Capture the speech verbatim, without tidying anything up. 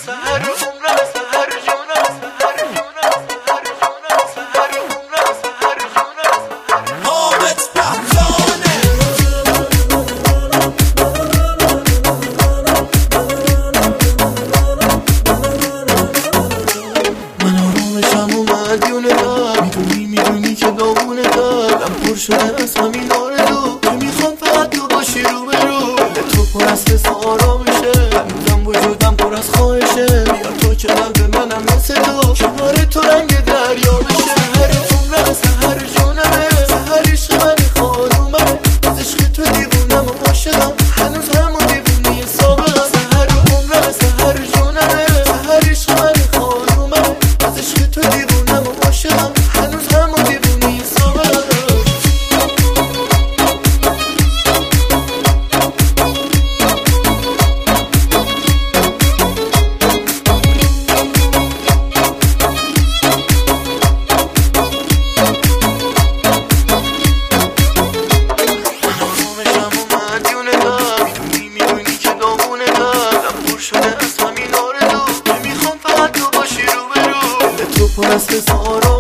سحر عمرم سحر جونم سحر جونم سحر جونم سحر عمرم سحر جونم حامد پهلوانه من آرامشم و مدیونه دار میدونی میدونی که داغونه دارم پر شده از همین آرزو که میخوام فقط تو باشی رو به رو تو پر از حس آرامشه هنوزم وجودم پر از خواهشه بیا تو که قلب منم مثل تو کنار تو رنگ دریا بشه سحر عمرم سحر جونمه سحر عشق من خانومه از عشق تو دیوونم و عاشقم هنوز همون دیوونی سابقم سحر عمرم سحر جونمه سحر عشق من خانومه از عشق تو دیوونم و عاشقم هنوز همون دیوونی سابقم شده از همین آرزو که میخوام فقط تو باشی رو به رو تو پر از حس